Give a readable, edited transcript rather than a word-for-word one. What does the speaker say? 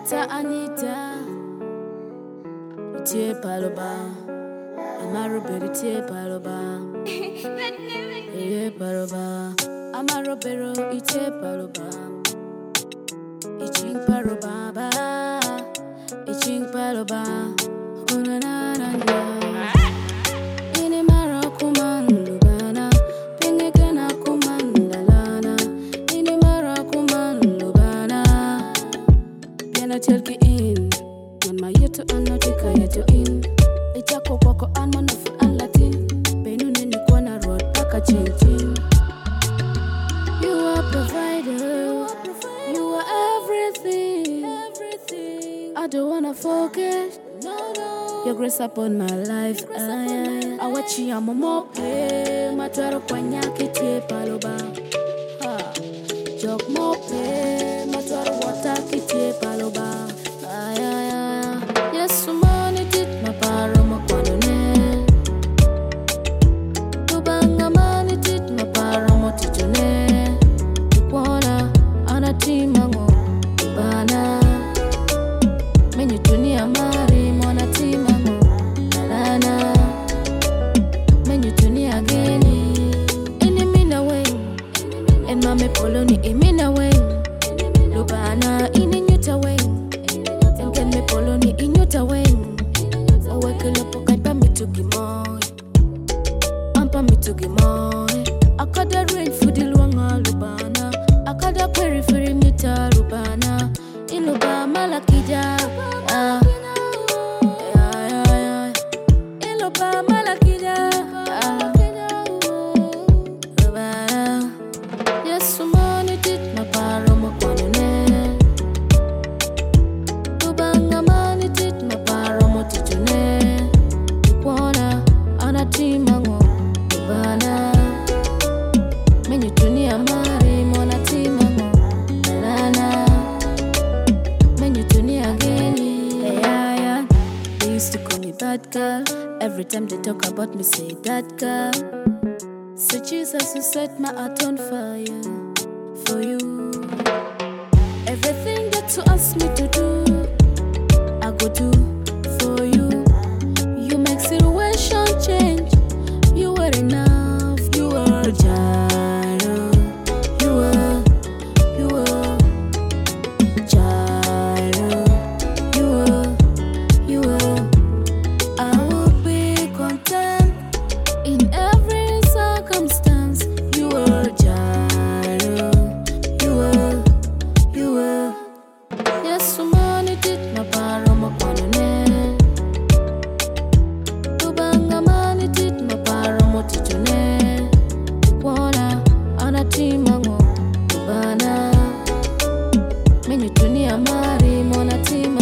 Anita, Tie Paloba, Amarobero Tie Paloba, Paloba, Amarobero Tie Paloba, Iching Paloba, Iching Paloba, Unanana, Inimara Kuman Lubana, Pingekana Kuman Dalana, Inimara Kuman Lubana, Pianatelki in, when my yeto anatika yeto in, Itako Poko and Monof and Latin, Benuni Kwana Road, Paka Chin. You are provider, you are everything. I don't wanna forget your grace upon my life. I watch you, I'm a mope, Mataro Panyaki Tie Paloba. Jok mope, Mataro Wataki Tie Paloba. Yes, money did my paroma quadone. Tubanga money did my paramo titune. Kwana, Anatimango, Bana. Menu tunia mari, Mona Timango, Nana. Menu tunia geni, Inimina way. And Mame Poloni, Imina way. Lubana, Ininuta way. And get me Poloni, Inuta way. Oh, I can look at me to Gimoy. Ampa me to Gimoy. I got a rain for the Luanga Lubana. I got a query for Mita Lubana. Iluba Malakija. Iluba Malakija. Lubana. Yes, money did my paroma quadone. Tubanga money did my paramo titune. Kwana, Anatimango, Lubana. Menu tunia mari, Mona Timango, Nana. Menu tunia geni. Yeah. They used to call me bad girl. Every time they talk about me, say that girl. So Jesus, you set my heart on fire for you. Everything that you ask me to do, I go do for you. You make situation change. You were enough. You were a child. You were child. You were. I will be content in every circumstance. You were a child. You were. Yes, money did my paroma quadone. Tubanga money did my paramo titune. Kwana, Anatimango, Lubana. Menu tunia mari, Mona Tima.